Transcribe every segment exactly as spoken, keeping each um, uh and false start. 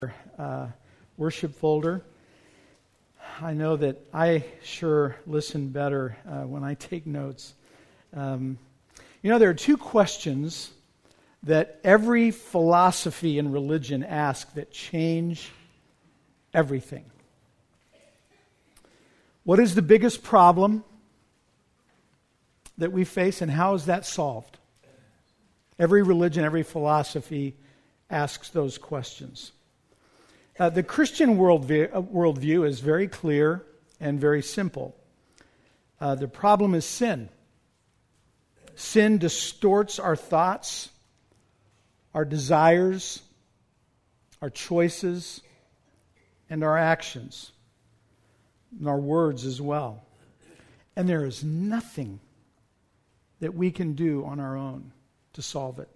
Uh, worship folder. I know that I sure listen better uh, when I take notes. Um, you know, there are two questions that every philosophy and religion asks that change everything. What is the biggest problem that we face, and how is that solved? Every religion, every philosophy asks those questions. Uh, the Christian worldview, uh, worldview is very clear and very simple. Uh, the problem is sin. Sin distorts our thoughts, our desires, our choices, and our actions, and our words as well. And there is nothing that we can do on our own to solve it.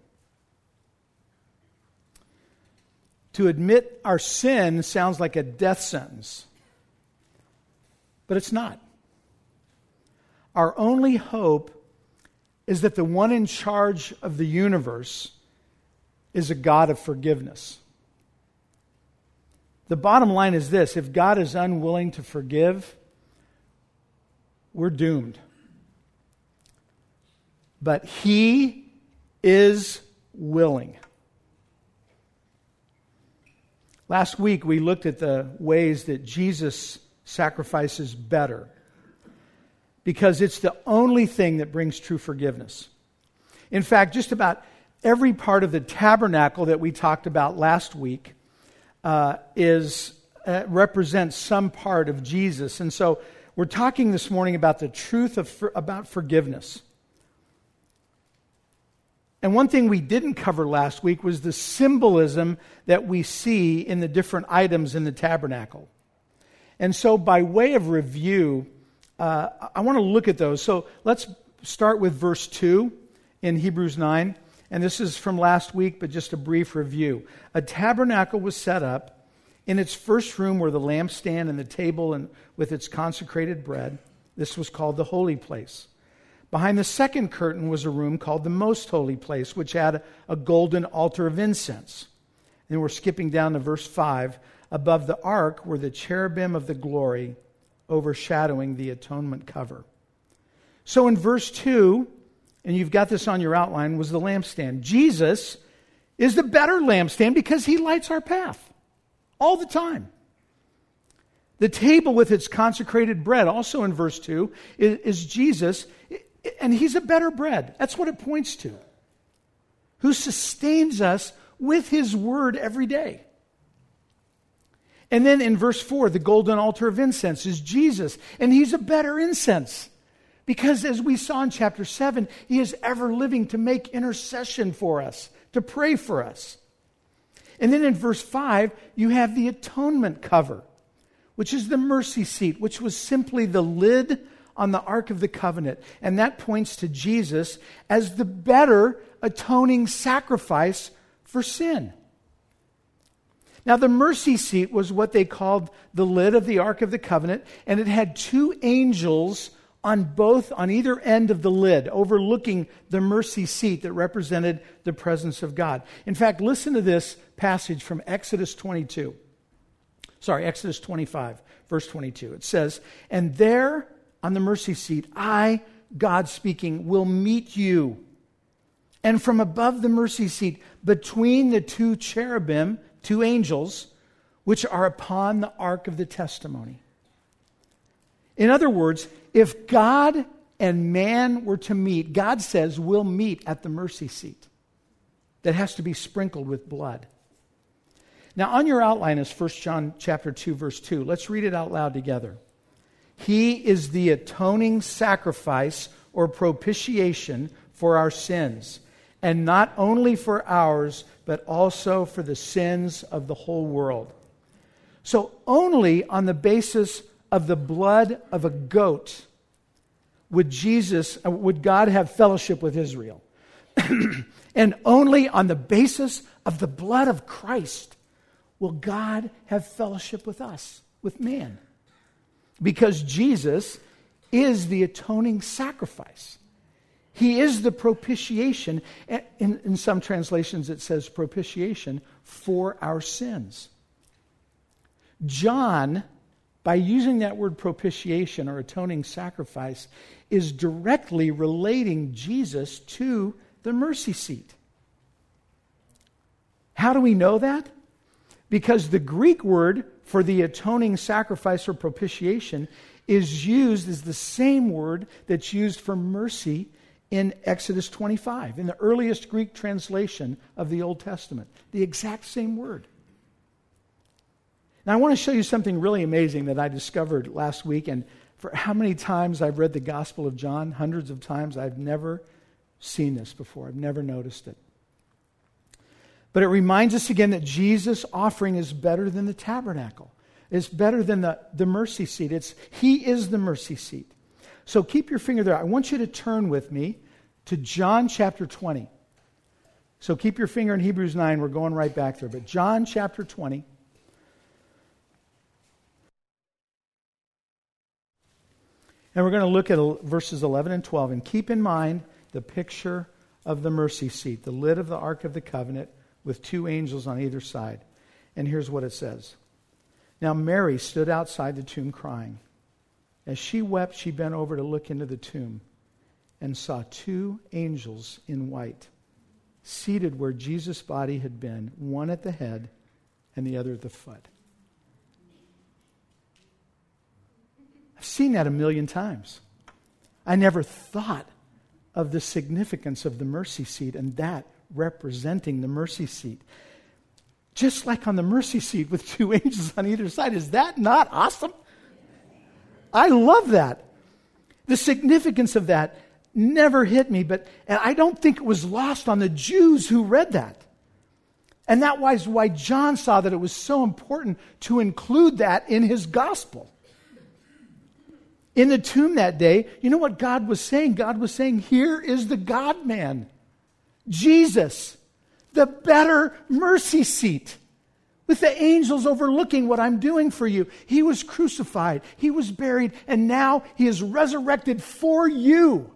To admit our sin sounds like a death sentence, but it's not. Our only hope is that the one in charge of the universe is a God of forgiveness. The bottom line is this: if God is unwilling to forgive, we're doomed. But He is willing. Last week, we looked at the ways that Jesus sacrifices better, because it's the only thing that brings true forgiveness. In fact, just about every part of the tabernacle that we talked about last week uh, is uh, represents some part of Jesus. And so we're talking this morning about the truth of about forgiveness. And one thing we didn't cover last week was the symbolism that we see in the different items in the tabernacle. And so by way of review, uh, I want to look at those. So let's start with verse two in Hebrews nine. And this is from last week, but just a brief review. A tabernacle was set up. In its first room were the lampstand and the table and with its consecrated bread. This was called the holy place. Behind the second curtain was a room called the Most Holy Place, which had a golden altar of incense. And we're skipping down to verse five. Above the ark were the cherubim of the glory, overshadowing the atonement cover. So in verse two, and you've got this on your outline, was the lampstand. Jesus is the better lampstand because He lights our path all the time. The table with its consecrated bread, also in verse two, is, is Jesus. And He's a better bread. That's what it points to. Who sustains us with His word every day. And then in verse four, the golden altar of incense is Jesus. And He's a better incense. Because as we saw in chapter seven, He is ever living to make intercession for us, to pray for us. And then in verse five, you have the atonement cover, which is the mercy seat, which was simply the lid on the Ark of the Covenant. And that points to Jesus as the better atoning sacrifice for sin. Now, the mercy seat was what they called the lid of the Ark of the Covenant, and it had two angels on both, on either end of the lid, overlooking the mercy seat that represented the presence of God. In fact, listen to this passage from Exodus twenty-two. Sorry, Exodus twenty-five, verse twenty-two. It says, "And there on the mercy seat, I, God speaking, will meet you. And from above the mercy seat, between the two cherubim, two angels, which are upon the ark of the testimony." In other words, if God and man were to meet, God says we'll meet at the mercy seat that has to be sprinkled with blood. Now, on your outline is First John chapter two, verse two. Let's read it out loud together. He is the atoning sacrifice or propitiation for our sins, and not only for ours, but also for the sins of the whole world. So only on the basis of the blood of a goat would Jesus, would God have fellowship with Israel. And only on the basis of the blood of Christ will God have fellowship with us, with man. Because Jesus is the atoning sacrifice. He is the propitiation. In, in some translations it says propitiation for our sins. John, by using that word propitiation or atoning sacrifice, is directly relating Jesus to the mercy seat. How do we know that? Because the Greek word for the atoning sacrifice or propitiation is used as the same word that's used for mercy in Exodus twenty-five, in the earliest Greek translation of the Old Testament. The exact same word. Now, I want to show you something really amazing that I discovered last week, and for how many times I've read the Gospel of John, hundreds of times, I've never seen this before. I've never noticed it. But it reminds us again that Jesus' offering is better than the tabernacle. It's better than the, the mercy seat. It's, he is the mercy seat. So keep your finger there. I want you to turn with me to John chapter twenty. So keep your finger in Hebrews nine. We're going right back there. But John chapter twenty. And we're going to look at verses eleven and twelve. And keep in mind the picture of the mercy seat, the lid of the Ark of the Covenant with two angels on either side. And here's what it says. Now Mary stood outside the tomb crying. As she wept, she bent over to look into the tomb and saw two angels in white, seated where Jesus' body had been, one at the head and the other at the foot. I've seen that a million times. I never thought of the significance of the mercy seat and that representing the mercy seat. Just like on the mercy seat with two angels on either side. Is that not awesome? I love that. The significance of that never hit me, but and I don't think it was lost on the Jews who read that. And that was why John saw that it was so important to include that in his gospel. In the tomb that day, you know what God was saying? God was saying, here is the God-man, Jesus, the better mercy seat, with the angels overlooking what I'm doing for you. He was crucified, he was buried, and now he is resurrected for you.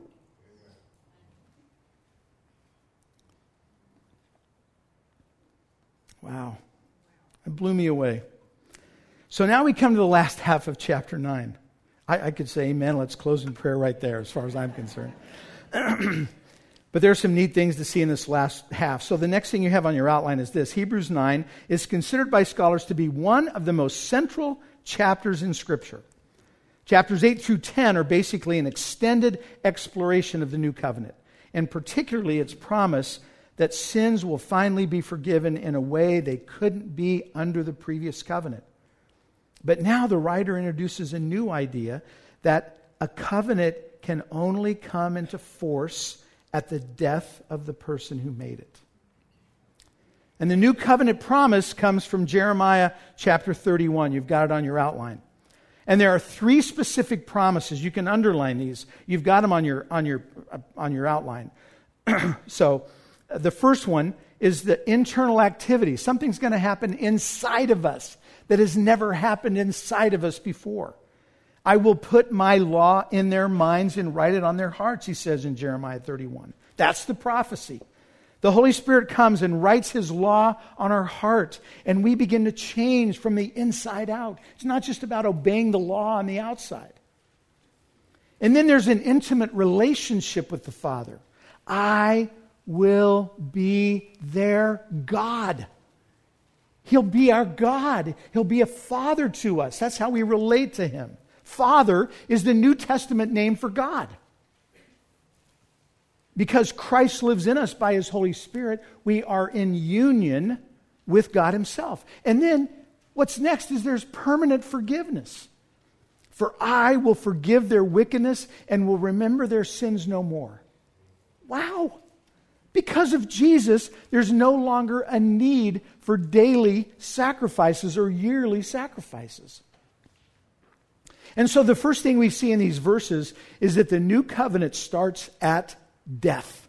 Wow. It blew me away. So now we come to the last half of chapter nine. I, I could say amen. Let's close in prayer right there as far as I'm concerned. But there are some neat things to see in this last half. So the next thing you have on your outline is this. Hebrews nine is considered by scholars to be one of the most central chapters in Scripture. Chapters eight through ten are basically an extended exploration of the new covenant, and particularly its promise that sins will finally be forgiven in a way they couldn't be under the previous covenant. But now the writer introduces a new idea that a covenant can only come into force at the death of the person who made it. And the new covenant promise comes from Jeremiah chapter thirty-one. You've got it on your outline. And there are three specific promises. You can underline these. You've got them on your on your on your outline. So the first one is the internal activity. Something's going to happen inside of us that has never happened inside of us before. I will put my law in their minds and write it on their hearts, he says in Jeremiah thirty-one. That's the prophecy. The Holy Spirit comes and writes his law on our heart, and we begin to change from the inside out. It's not just about obeying the law on the outside. And then there's an intimate relationship with the Father. I will be their God. He'll be our God. He'll be a father to us. That's how we relate to him. Father is the New Testament name for God. Because Christ lives in us by his Holy Spirit, we are in union with God himself. And then what's next is there's permanent forgiveness. For I will forgive their wickedness and will remember their sins no more. Wow. Because of Jesus, there's no longer a need for daily sacrifices or yearly sacrifices. And so the first thing we see in these verses is that the new covenant starts at death.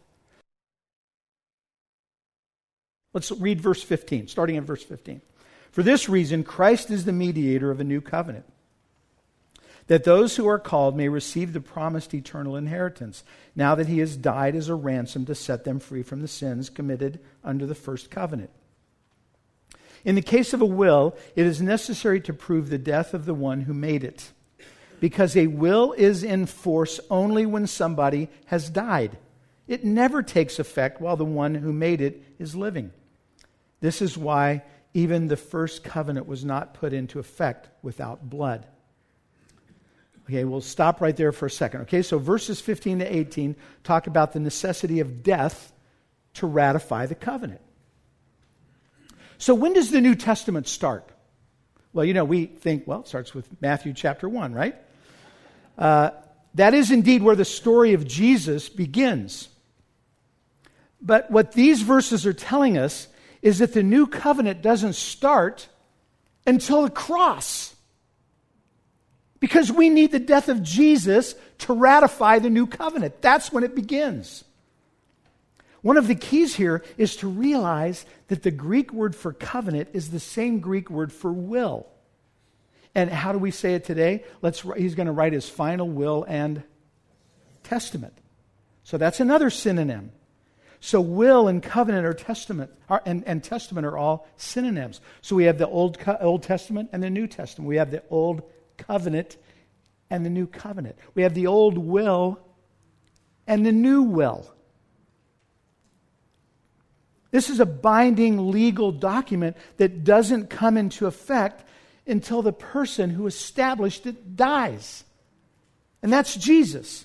Let's read verse fifteen, starting at verse fifteen. For this reason, Christ is the mediator of a new covenant, that those who are called may receive the promised eternal inheritance, now that he has died as a ransom to set them free from the sins committed under the first covenant. In the case of a will, it is necessary to prove the death of the one who made it, because a will is in force only when somebody has died. It never takes effect while the one who made it is living. This is why even the first covenant was not put into effect without blood. Okay, we'll stop right there for a second. Okay, so verses fifteen to eighteen talk about the necessity of death to ratify the covenant. So when does the New Testament start? Well, you know, we think, well, it starts with Matthew chapter one, right? Uh, that is indeed where the story of Jesus begins. But what these verses are telling us is that the new covenant doesn't start until the cross. Because we need the death of Jesus to ratify the new covenant. That's when it begins. One of the keys here is to realize that the Greek word for covenant is the same Greek word for will. And how do we say it today? Let's. He's going to write his final will and testament. So that's another synonym. So will and covenant or testament are, and, and testament are all synonyms. So we have the Old Old Testament and the New Testament. We have the Old Covenant and the New Covenant. We have the Old Will and the New Will. This is a binding legal document that doesn't come into effect until the person who established it dies. And that's Jesus.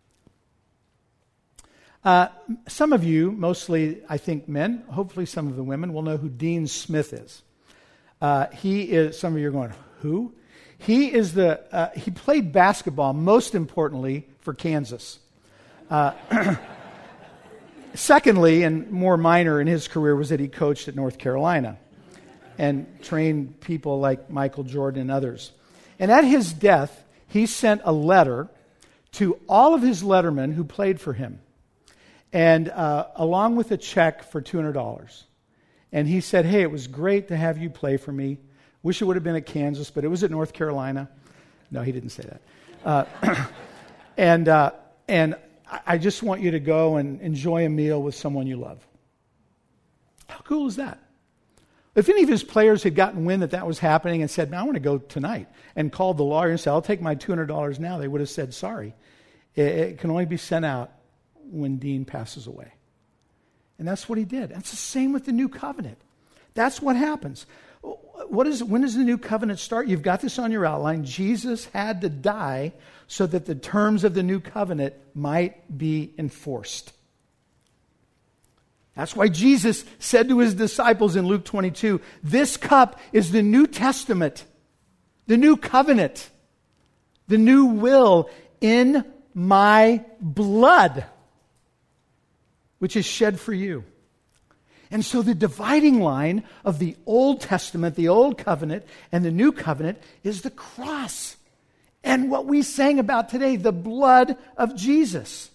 Uh, some of you, mostly I think men, hopefully some of the women, will know who Dean Smith is. Uh, he is, some of you are going, who? He is the, uh, he played basketball, most importantly, for Kansas. Uh, secondly, and more minor in his career, was that he coached at North Carolina and trained people like Michael Jordan and others. And at his death, he sent a letter to all of his lettermen who played for him, and uh, along with a check for two hundred dollars. And he said, hey, it was great to have you play for me. Wish it would have been at Kansas, but it was at North Carolina. No, he didn't say that. Uh, and uh, and I just want you to go and enjoy a meal with someone you love. How cool is that? If any of his players had gotten wind that that was happening and said, "Man, I want to go tonight," and called the lawyer and said, "I'll take my two hundred dollars now," they would have said, "Sorry, it, it can only be sent out when Dean passes away." And that's what he did. And it's the same with the new covenant. That's what happens. What is, when does the new covenant start? You've got this on your outline. Jesus had to die so that the terms of the new covenant might be enforced. That's why Jesus said to his disciples in Luke twenty-two, this cup is the New Testament, the new covenant, the new will in my blood, which is shed for you. And so the dividing line of the Old Testament, the Old Covenant, and the New Covenant is the cross. And what we sang about today, the blood of Jesus.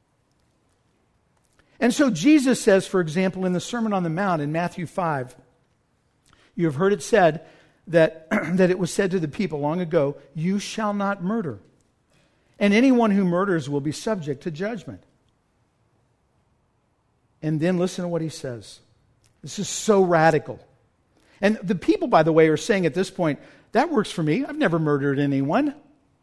And so Jesus says, for example, in the Sermon on the Mount in Matthew five, you have heard it said that, that it was said to the people long ago, you shall not murder. And anyone who murders will be subject to judgment. And then listen to what he says. This is so radical. And the people, by the way, are saying at this point, that works for me. I've never murdered anyone.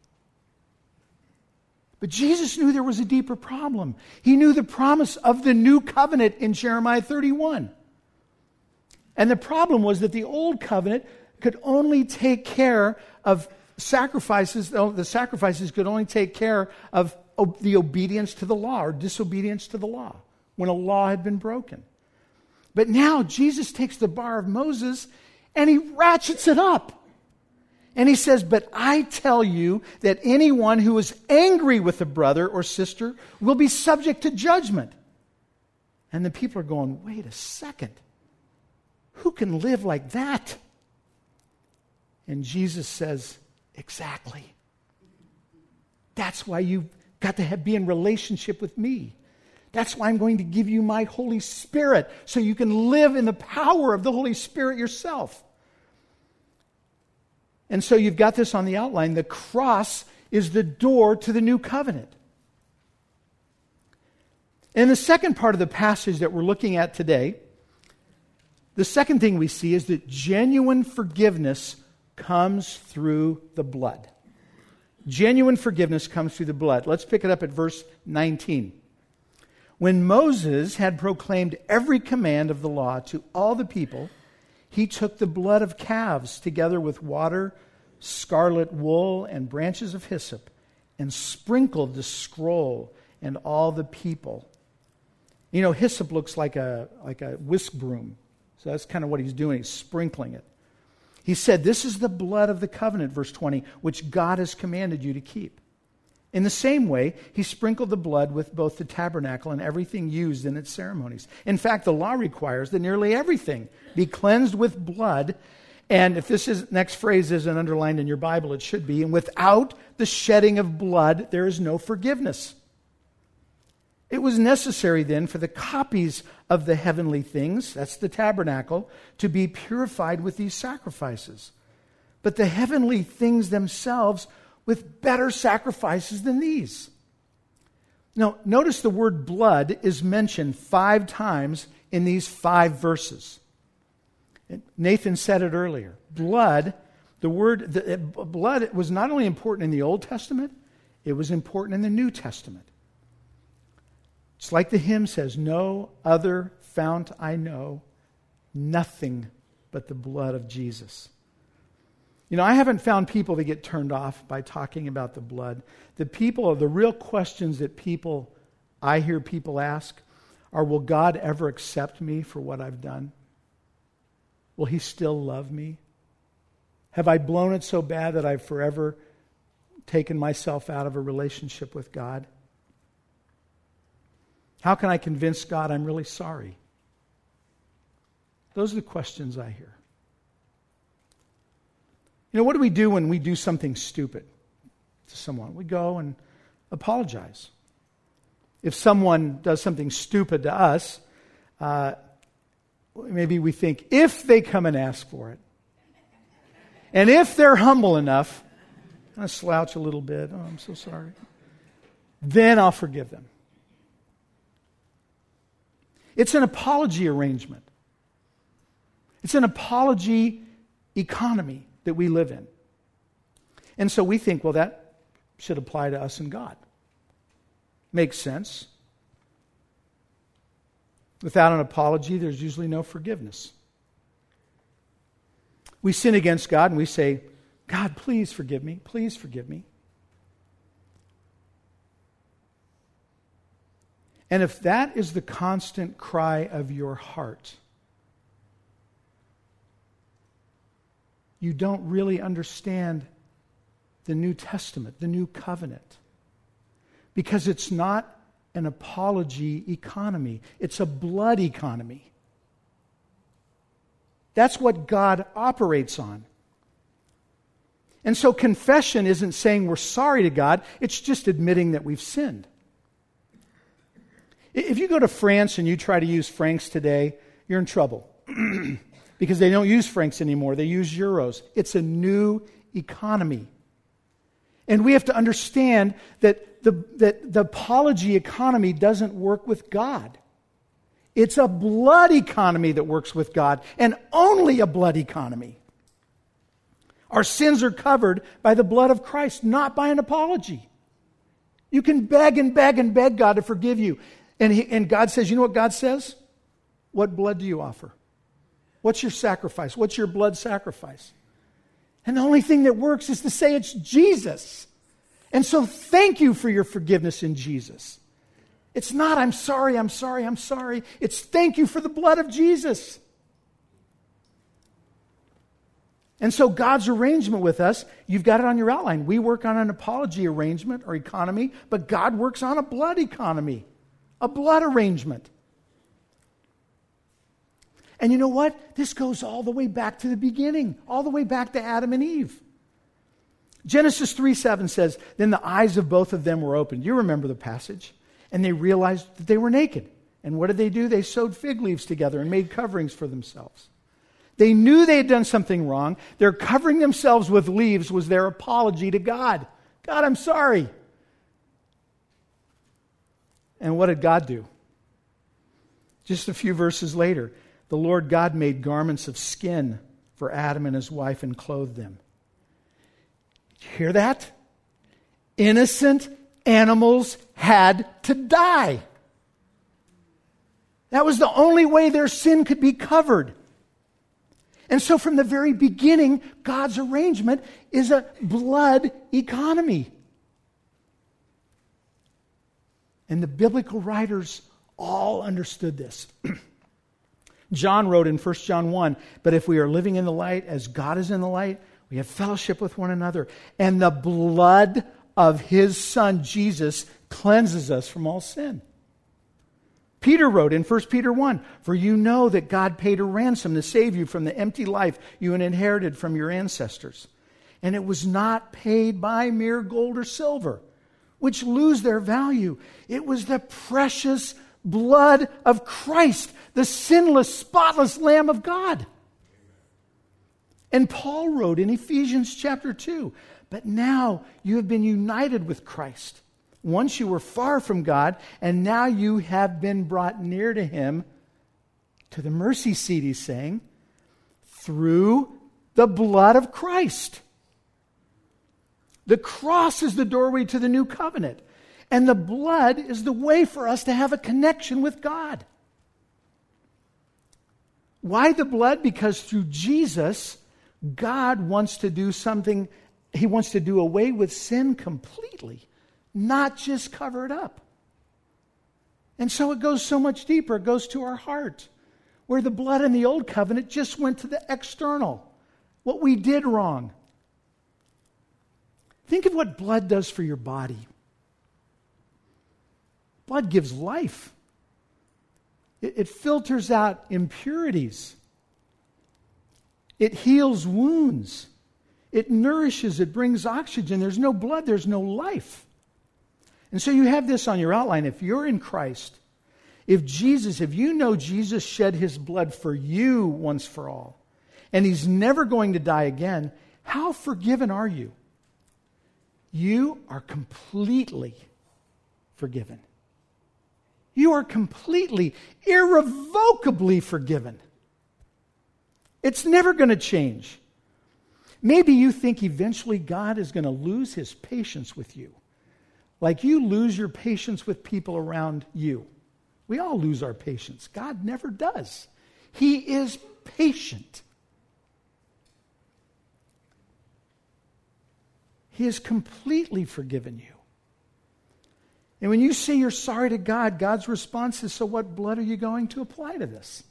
But Jesus knew there was a deeper problem. He knew the promise of the new covenant in Jeremiah thirty-one. And the problem was that the old covenant could only take care of sacrifices. The sacrifices could only take care of the obedience to the law or disobedience to the law when a law had been broken. But now Jesus takes the bar of Moses and he ratchets it up. And he says, but I tell you that anyone who is angry with a brother or sister will be subject to judgment. And the people are going, wait a second. Who can live like that? And Jesus says, exactly. That's why you've got to have, be in relationship with me. That's why I'm going to give you my Holy Spirit so you can live in the power of the Holy Spirit yourself. And so you've got this on the outline. The cross is the door to the new covenant. In the second part of the passage that we're looking at today, The second thing we see is that genuine forgiveness comes through the blood. Genuine forgiveness comes through the blood. Let's pick it up at verse nineteen. When Moses had proclaimed every command of the law to all the people, he took the blood of calves together with water, scarlet wool, and branches of hyssop, and sprinkled the scroll and all the people. You know, hyssop looks like a, like a whisk broom. So that's kind of what he's doing. He's sprinkling it. He said, "This is the blood of the covenant," verse twenty, "which God has commanded you to keep." In the same way, he sprinkled the blood with both the tabernacle and everything used in its ceremonies. In fact, the law requires that nearly everything be cleansed with blood. And if this is, next phrase isn't underlined in your Bible, it should be. And without the shedding of blood, there is no forgiveness. It was necessary then for the copies of the heavenly things, that's the tabernacle, to be purified with these sacrifices. But the heavenly things themselves with better sacrifices than these. Now, notice the word blood is mentioned five times in these five verses. Nathan said it earlier. Blood, the word the, blood was not only important in the Old Testament, it was important in the New Testament. It's like the hymn says, "No other fount I know, nothing but the blood of Jesus." You know, I haven't found people that get turned off by talking about the blood. The people, the real questions that people, I hear people ask are, will God ever accept me for what I've done? Will he still love me? Have I blown it so bad that I've forever taken myself out of a relationship with God? How can I convince God I'm really sorry? Those are the questions I hear. You know, what do we do when we do something stupid to someone? We go and apologize. If someone does something stupid to us, uh, maybe we think, if they come and ask for it, and if they're humble enough, I slouch a little bit, "Oh, I'm so sorry," then I'll forgive them. It's an apology arrangement. It's an apology economy that we live in. And so we think, well, that should apply to us and God. Makes sense. Without an apology, there's usually no forgiveness. We sin against God and we say, "God, please forgive me. Please forgive me." And if that is the constant cry of your heart, you don't really understand the New Testament, the New Covenant. Because it's not an apology economy. It's a blood economy. That's what God operates on. And so confession isn't saying we're sorry to God. It's just admitting that we've sinned. If you go to France and you try to use francs today, you're in trouble. Because they don't use francs anymore. They use euros. It's a new economy. And we have to understand that the, that the apology economy doesn't work with God. It's a blood economy that works with God, and only a blood economy. Our sins are covered by the blood of Christ, not by an apology. You can beg and beg and beg God to forgive you. And, he, and God says, you know what God says? What blood do you offer? What's your sacrifice? What's your blood sacrifice? And the only thing that works is to say it's Jesus. And so thank you for your forgiveness in Jesus. It's not, I'm sorry, I'm sorry, I'm sorry. It's thank you for the blood of Jesus. And so God's arrangement with us, you've got it on your outline. We work on an apology arrangement or economy, but God works on a blood economy, a blood arrangement. And you know what? This goes all the way back to the beginning, all the way back to Adam and Eve. Genesis three seven says, then the eyes of both of them were opened. You remember the passage. And they realized that they were naked. And what did they do? They sewed fig leaves together and made coverings for themselves. They knew they had done something wrong. Their covering themselves with leaves was their apology to God. God, I'm sorry. And what did God do? Just a few verses later, the Lord God made garments of skin for Adam and his wife and clothed them. Did you hear that? Innocent animals had to die. That was the only way their sin could be covered. And so from the very beginning, God's arrangement is a blood economy. And the biblical writers all understood this. John wrote in First John one, but if we are living in the light as God is in the light, we have fellowship with one another. And the blood of his Son, Jesus, cleanses us from all sin. Peter wrote in First Peter one, for you know that God paid a ransom to save you from the empty life you had inherited from your ancestors. And it was not paid by mere gold or silver, which lose their value. It was the precious blood of Christ, the sinless, spotless Lamb of God. And Paul wrote in Ephesians chapter two, but now you have been united with Christ. Once you were far from God, and now you have been brought near to him, to the mercy seat, he's saying, through the blood of Christ. The cross is the doorway to the new covenant, and the blood is the way for us to have a connection with God. Why the blood? Because through Jesus, God wants to do something. He wants to do away with sin completely, not just cover it up. And so it goes so much deeper. It goes to our heart, where the blood in the old covenant just went to the external, what we did wrong. Think of what blood does for your body. Blood gives life. It, it filters out impurities. It heals wounds. It nourishes. It brings oxygen. There's no blood, there's no life. And so you have this on your outline. If you're in Christ, if Jesus, if you know Jesus shed his blood for you once for all, and he's never going to die again, how forgiven are you? You are completely forgiven. You are completely, irrevocably forgiven. It's never going to change. Maybe you think eventually God is going to lose his patience with you, like you lose your patience with people around you. We all lose our patience. God never does. He is patient. He has completely forgiven you. And when you say you're sorry to God, God's response is, so what blood are you going to apply to this?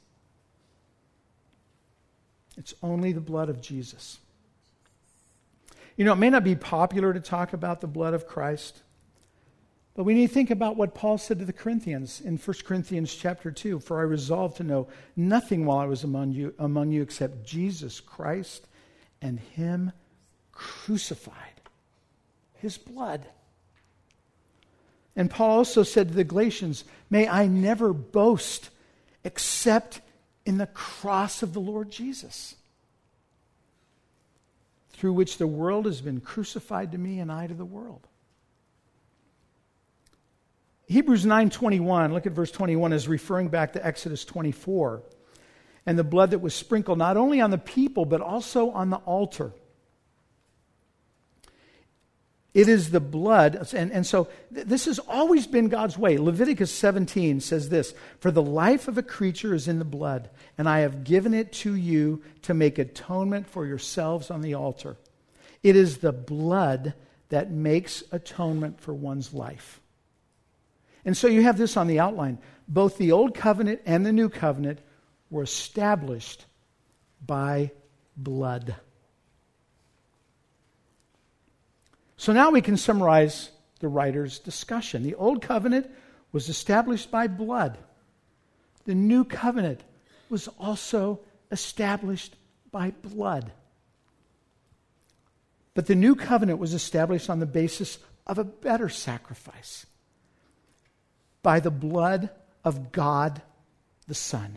It's only the blood of Jesus. You know, it may not be popular to talk about the blood of Christ, but we need to think about what Paul said to the Corinthians in First Corinthians chapter two. For I resolved to know nothing while I was among you, among you except Jesus Christ and him crucified. His blood. And Paul also said to the Galatians, may I never boast except in the cross of the Lord Jesus, through which the world has been crucified to me and I to the world. Hebrews nine twenty-one, look at verse twenty-one, is referring back to Exodus twenty-four, and the blood that was sprinkled not only on the people but also on the altar. It is the blood, and, and so th- this has always been God's way. Leviticus seventeen says this, for the life of a creature is in the blood, and I have given it to you to make atonement for yourselves on the altar. It is the blood that makes atonement for one's life. And so you have this on the outline. Both the old covenant and the new covenant were established by blood. So now we can summarize the writer's discussion. The old covenant was established by blood. The new covenant was also established by blood. But the new covenant was established on the basis of a better sacrifice, by the blood of God the Son.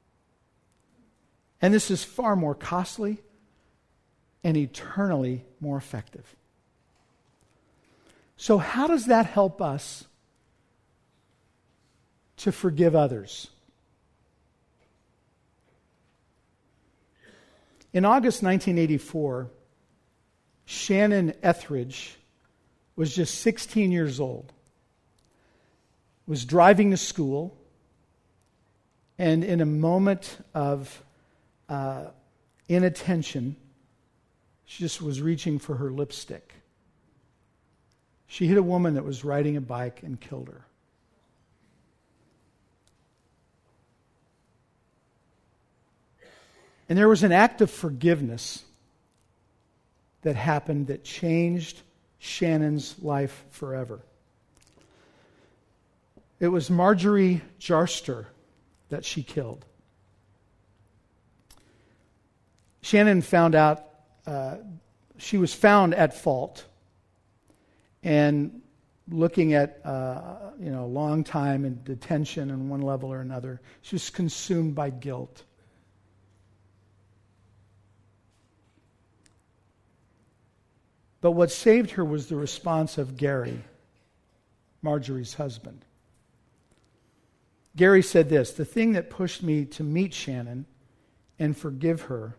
And this is far more costly and eternally more effective. So how does that help us to forgive others? In August nineteen eighty-four, Shannon Etheridge was just sixteen years old, was driving to school, and in a moment of uh, inattention, she just was reaching for her lipstick. She hit a woman that was riding a bike and killed her. And there was an act of forgiveness that happened that changed Shannon's life forever. It was Marjorie Jarster that she killed. Shannon found out, uh, she was found at fault, and looking at uh, you know, a long time in detention on one level or another, she was consumed by guilt. But what saved her was the response of Gary, Marjorie's husband. Gary said this: "The thing that pushed me to meet Shannon and forgive her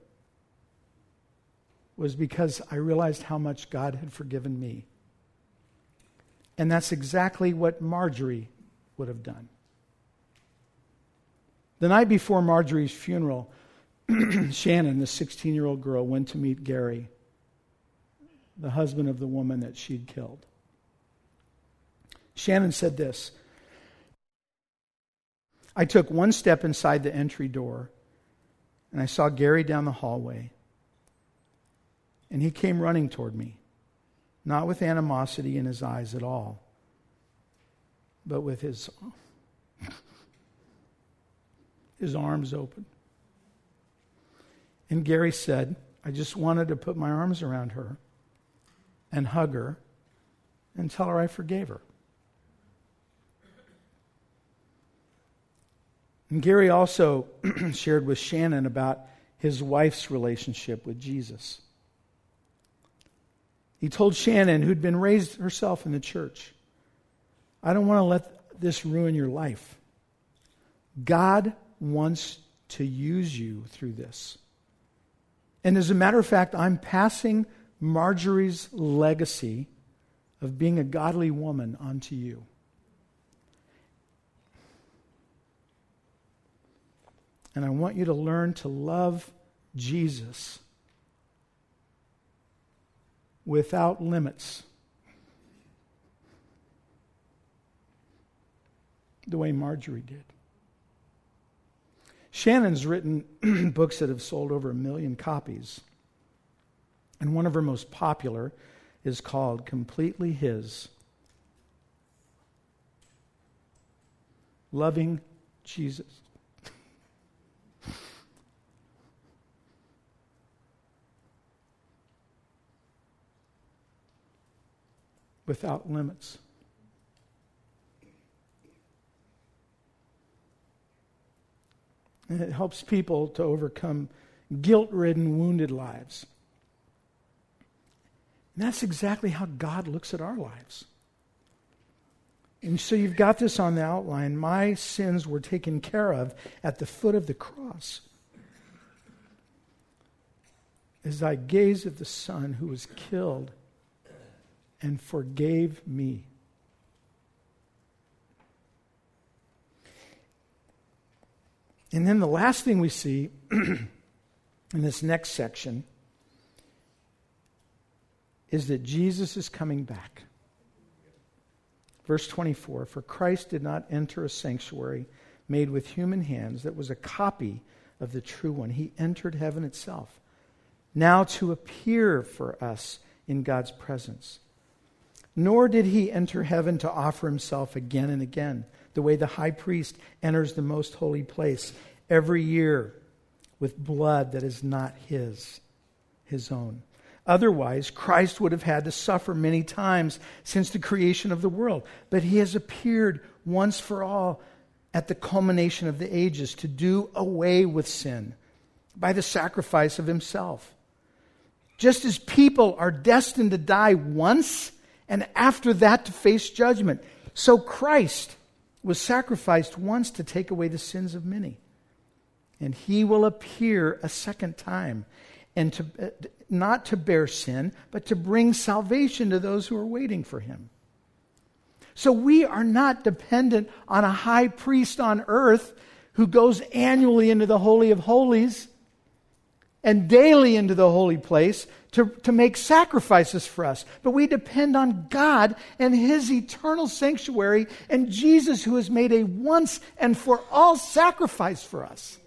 was because I realized how much God had forgiven me." And that's exactly what Marjorie would have done. The night before Marjorie's funeral, Shannon, the sixteen-year-old girl, went to meet Gary, the husband of the woman that she'd killed. Shannon said this: "I took one step inside the entry door, and I saw Gary down the hallway. And he came running toward me, not with animosity in his eyes at all, but with his, his arms open. And Gary said, I just wanted to put my arms around her and hug her and tell her I forgave her." And Gary also shared with Shannon about his wife's relationship with Jesus. He told Shannon, who'd been raised herself in the church, "I don't want to let this ruin your life. God wants to use you through this. And as a matter of fact, I'm passing Marjorie's legacy of being a godly woman onto you." And I want you to learn to love Jesus without limits, the way Marjorie did. Shannon's written books that have sold over a million copies. And one of her most popular is called Completely His. Loving Jesus. Without limits. And it helps people to overcome guilt-ridden, wounded lives. And that's exactly how God looks at our lives. And so you've got this on the outline. My sins were taken care of at the foot of the cross. As I gaze at the Son who was killed and forgave me. And then the last thing we see in this next section is that Jesus is coming back. Verse twenty-four, "For Christ did not enter a sanctuary made with human hands that was a copy of the true one. He entered heaven itself, now to appear for us in God's presence. Nor did he enter heaven to offer himself again and again, the way the high priest enters the most holy place every year with blood that is not his, his own. Otherwise, Christ would have had to suffer many times since the creation of the world. But he has appeared once for all at the culmination of the ages to do away with sin by the sacrifice of himself. Just as people are destined to die once, and after that to face judgment, so Christ was sacrificed once to take away the sins of many. And he will appear a second time, and to uh, not to bear sin, but to bring salvation to those who are waiting for him. So we are not dependent on a high priest on earth who goes annually into the Holy of Holies and daily into the holy place to, to make sacrifices for us. But we depend on God and his eternal sanctuary and Jesus, who has made a once and for all sacrifice for us.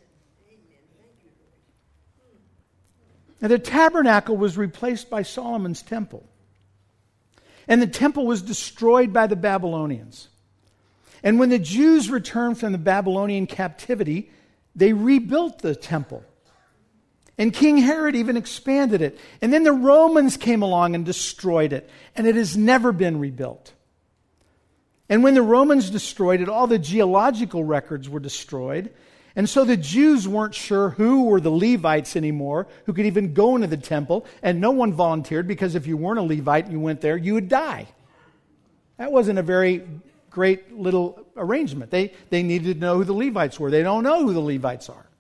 Now, the tabernacle was replaced by Solomon's temple. And the temple was destroyed by the Babylonians. And when the Jews returned from the Babylonian captivity, they rebuilt the temple. And King Herod even expanded it. And then the Romans came along and destroyed it. And it has never been rebuilt. And when the Romans destroyed it, all the geological records were destroyed. And so the Jews weren't sure who were the Levites anymore, who could even go into the temple. And no one volunteered, because if you weren't a Levite and you went there, you would die. That wasn't a very great little arrangement. They, they needed to know who the Levites were. They don't know who the Levites are.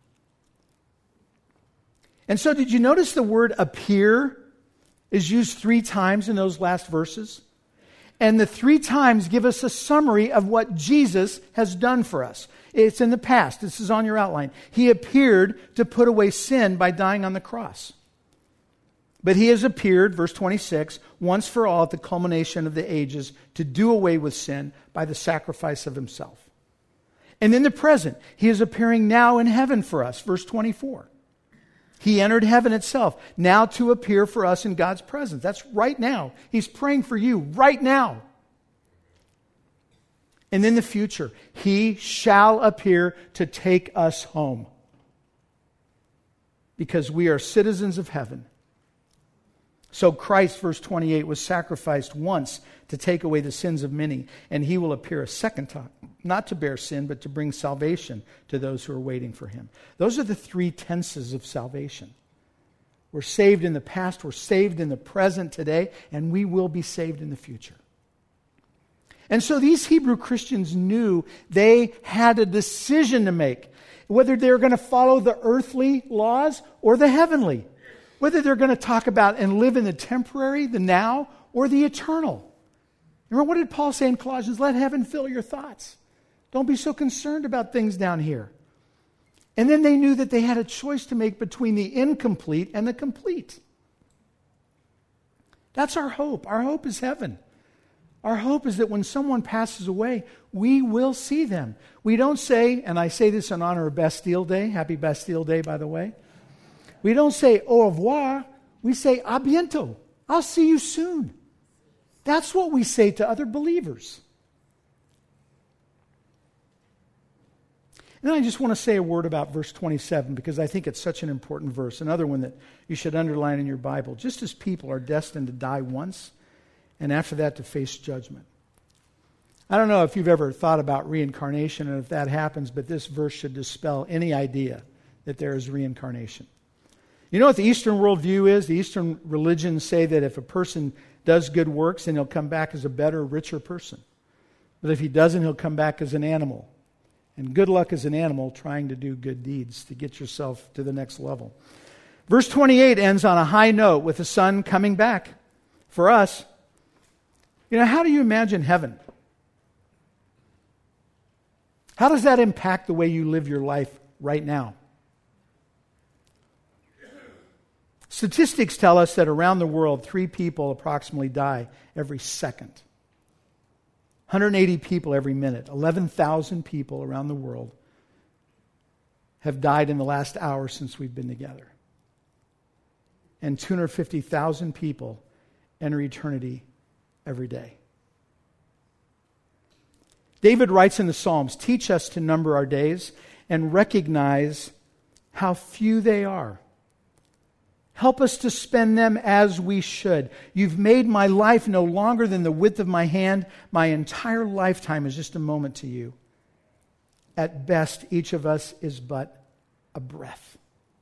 And so did you notice the word appear is used three times in those last verses? And the three times give us a summary of what Jesus has done for us. It's in the past. This is on your outline. He appeared to put away sin by dying on the cross. But he has appeared, verse twenty-six, once for all at the culmination of the ages to do away with sin by the sacrifice of himself. And in the present, he is appearing now in heaven for us, verse twenty-four. He entered heaven itself, now to appear for us in God's presence. That's right now. He's praying for you right now. And in the future, he shall appear to take us home. Because we are citizens of heaven. So Christ, verse twenty-eight, was sacrificed once to take away the sins of many. And he will appear a second time, not to bear sin, but to bring salvation to those who are waiting for him. Those are the three tenses of salvation. We're saved in the past, we're saved in the present today, and we will be saved in the future. And so these Hebrew Christians knew they had a decision to make, whether they're going to follow the earthly laws or the heavenly, whether they're going to talk about and live in the temporary, the now, or the eternal. Remember, what did Paul say in Colossians? Let heaven fill your thoughts. Don't be so concerned about things down here. And then they knew that they had a choice to make between the incomplete and the complete. That's our hope. Our hope is heaven. Our hope is that when someone passes away, we will see them. We don't say, and I say this in honor of Bastille Day. Happy Bastille Day, by the way. We don't say au revoir. We say a bientôt. I'll see you soon. That's what we say to other believers. And then I just want to say a word about verse twenty-seven, because I think it's such an important verse. Another one that you should underline in your Bible. Just as people are destined to die once, and after that to face judgment. I don't know if you've ever thought about reincarnation and if that happens, but this verse should dispel any idea that there is reincarnation. You know what the Eastern worldview is? The Eastern religions say that if a person does good works, then he'll come back as a better, richer person. But if he doesn't, he'll come back as an animal. And good luck as an animal trying to do good deeds to get yourself to the next level. Verse twenty-eight ends on a high note with the Son coming back for us. You know, how do you imagine heaven? How does that impact the way you live your life right now? Statistics tell us that around the world, three people approximately die every second. one hundred eighty people every minute. eleven thousand people around the world have died in the last hour since we've been together. And two hundred fifty thousand people enter eternity every day. David writes in the Psalms, teach us to number our days and recognize how few they are. Help us to spend them as we should. You've made my life no longer than the width of my hand. My entire lifetime is just a moment to you. At best, each of us is but a breath.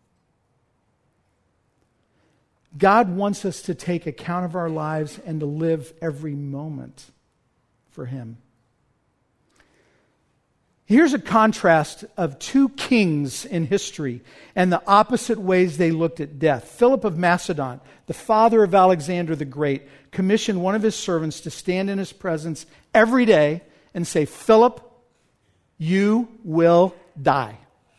God wants us to take account of our lives and to live every moment for Him. Here's a contrast of two kings in history and the opposite ways they looked at death. Philip of Macedon, the father of Alexander the Great, commissioned one of his servants to stand in his presence every day and say, "Philip, you will die."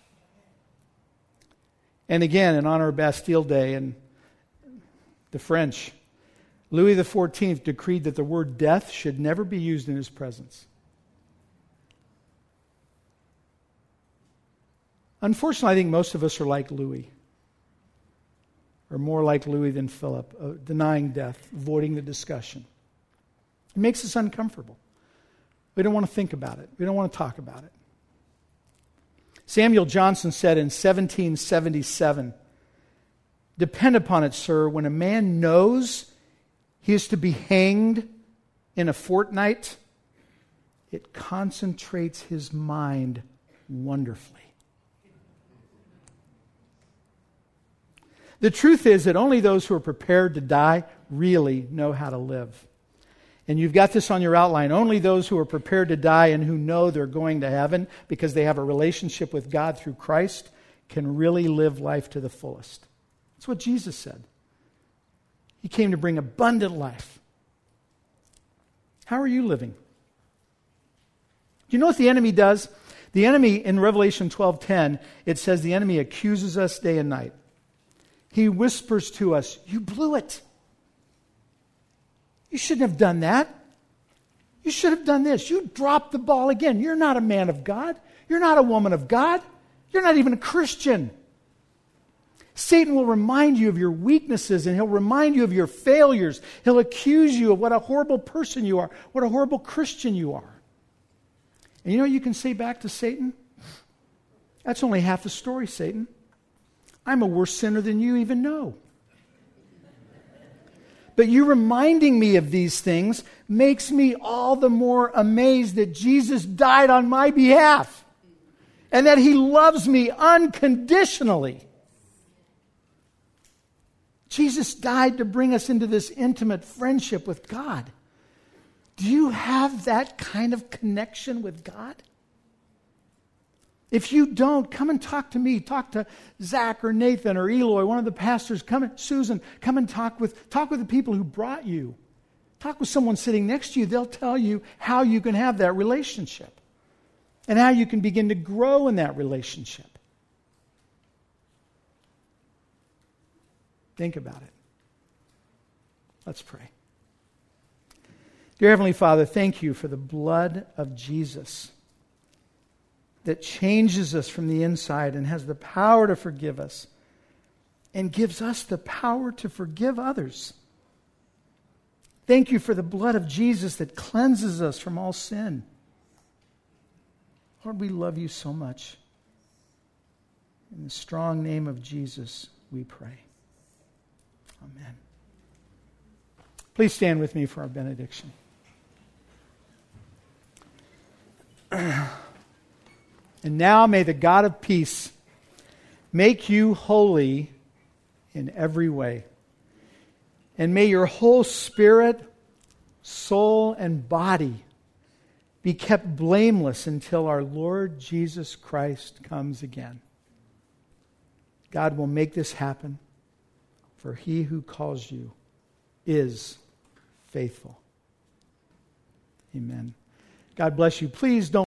And again, in honor of Bastille Day and the French, Louis the fourteenth decreed that the word death should never be used in his presence. Unfortunately, I think most of us are like Louis, or more like Louis than Philip, uh, denying death, avoiding the discussion. It makes us uncomfortable. We don't want to think about it. We don't want to talk about it. Samuel Johnson said in seventeen seventy-seven, "Depend upon it, sir, when a man knows he is to be hanged in a fortnight, it concentrates his mind wonderfully." The truth is that only those who are prepared to die really know how to live. And you've got this on your outline. Only those who are prepared to die and who know they're going to heaven because they have a relationship with God through Christ can really live life to the fullest. That's what Jesus said. He came to bring abundant life. How are you living? Do you know what the enemy does? The enemy, in Revelation twelve ten, it says the enemy accuses us day and night. He whispers to us, "You blew it. You shouldn't have done that. You should have done this. You dropped the ball again. You're not a man of God. You're not a woman of God. You're not even a Christian." Satan will remind you of your weaknesses, and he'll remind you of your failures. He'll accuse you of what a horrible person you are, what a horrible Christian you are. And you know what you can say back to Satan? "That's only half the story, Satan. I'm a worse sinner than you even know. But you reminding me of these things makes me all the more amazed that Jesus died on my behalf and that He loves me unconditionally." Jesus died to bring us into this intimate friendship with God. Do you have that kind of connection with God? If you don't, come and talk to me. Talk to Zach or Nathan or Eloy, one of the pastors. Come and Susan, come and talk with talk with the people who brought you. Talk with someone sitting next to you. They'll tell you how you can have that relationship and how you can begin to grow in that relationship. Think about it. Let's pray. Dear Heavenly Father, thank you for the blood of Jesus that changes us from the inside and has the power to forgive us and gives us the power to forgive others. Thank you for the blood of Jesus that cleanses us from all sin. Lord, we love you so much. In the strong name of Jesus, we pray. Amen. Please stand with me for our benediction. And now may the God of peace make you holy in every way. And may your whole spirit, soul, and body be kept blameless until our Lord Jesus Christ comes again. God will make this happen, for He who calls you is faithful. Amen. God bless you. Please don't